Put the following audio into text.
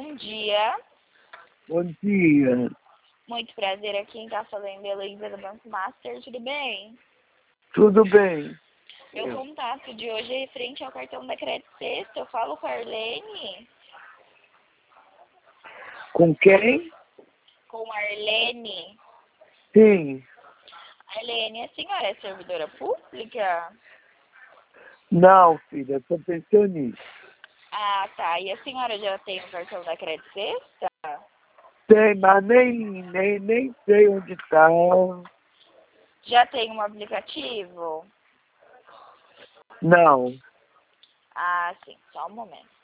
Bom dia. Bom dia. Muito prazer, aqui quem está falando é Heloísa do Banco Master, tudo bem? Tudo bem? Meu contato de hoje é referente ao cartão da Crédito Sexta. Eu falo com a Arlene? Com quem? Com a Arlene. Sim. Arlene, a senhora é servidora pública? Não, filha, sou pensionista. Ah, tá. E a senhora já tem o cartão da Crédito Sexta? Tem, mas nem sei onde está. Já tem um aplicativo? Não. Ah, sim. Só um momento.